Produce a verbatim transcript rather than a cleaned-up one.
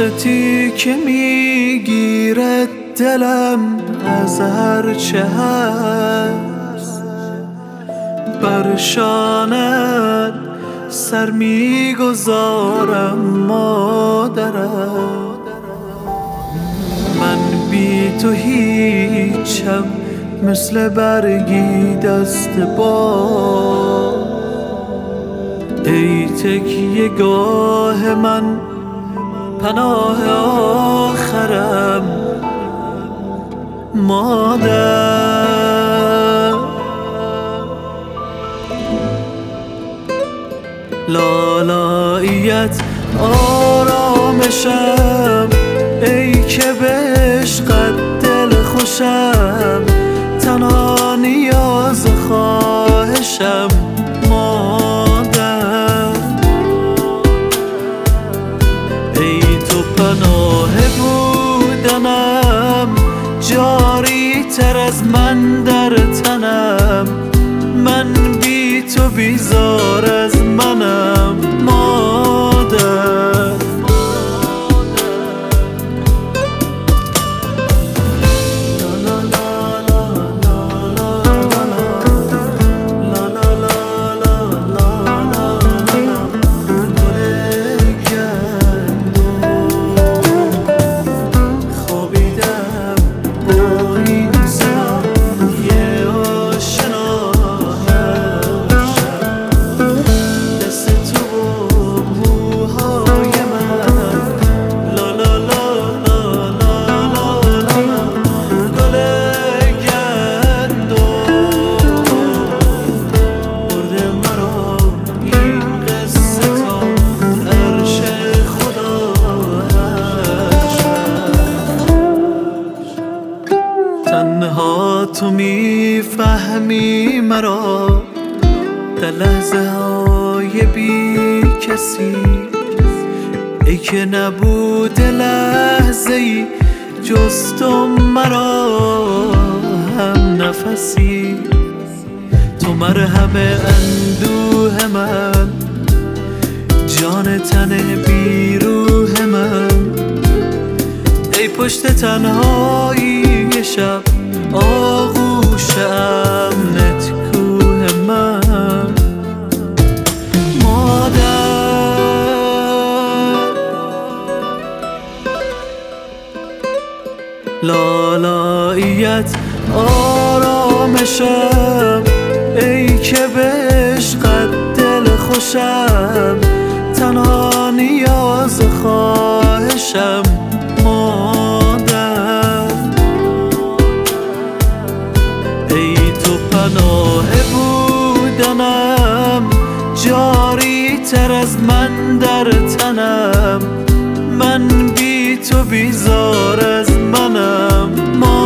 عشقتی که میگیره دلم از هر چه هست، بر شانت سر میگذارم مادرم. من بی تو هیچم، مثل برگی دست باد. ای تکیه گاه من، پناه آخرم مادر. لالاییت آرامشم، ای که به عشقت دل خوشم. تنها نیاز خواهشم مادر. ای تو پناه بودنم، جاری تر از من در تنم. من بی تو بیزار از منم مادر. تنها تو میفهمی مرا در لحظه های بی کسی. ای که نبود لحظه ای جز تو مرا هم نفسی. تو مرهم اندوه من، جان تن بی روح من. ای پشت تنهایی شب، آغوش امنت کوه من مادر. لالاییت آرامشم، ای که به عشقت دل خوشم. تنها نیاز خواهشم مادر. ای تو پناه بودنم، جاری تر از من در تنم. من بی تو بیزار از منم.